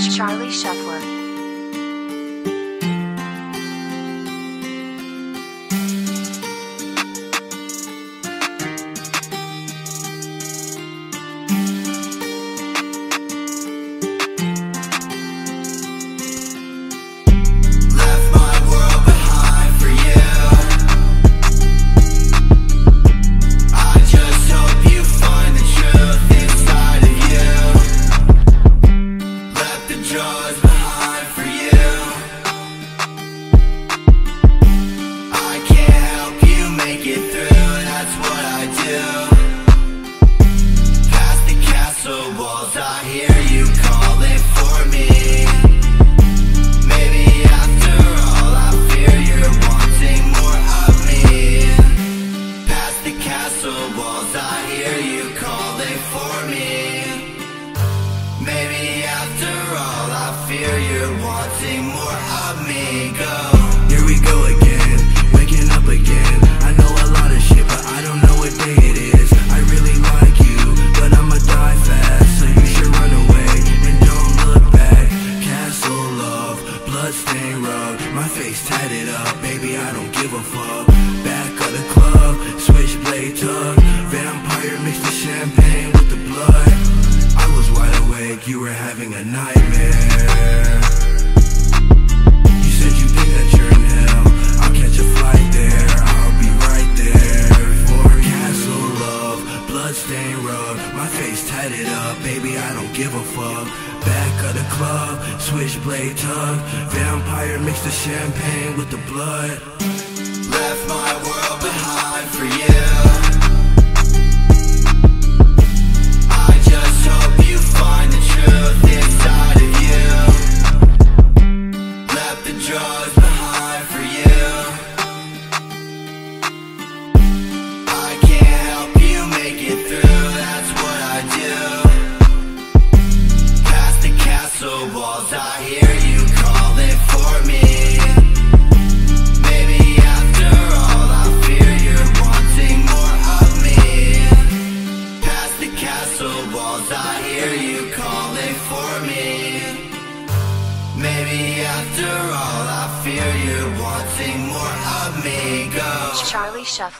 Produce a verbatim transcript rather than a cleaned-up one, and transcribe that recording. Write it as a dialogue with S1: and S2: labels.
S1: Charlie Shuffler.
S2: You're wanting more of me, go. Here we go again, waking up again. I know a lot of shit, but I don't know what day it is. I really like you, but I'ma die fast, so you should run away and don't look back. Castle love, bloodstained rug, my face tatted up, baby I don't give a fuck. Back of the club, switchblade tug, vampire mixed the champagne with the blood. I was wide awake, you were having a nightmare. My face tatted up, baby I don't give a fuck. Back of the club, switchblade tug, vampire mixed the champagne with the blood. Left my world behind for you. I just hope you find the truth inside of you. Left the drugs behind for you. I can't help you make it through. Walls, I hear you calling for me. Maybe after all I fear you're wanting more of me. Past the castle walls, I hear you calling for me. Maybe after all I fear you're wanting more of me, go.
S1: Charlie Shuffler.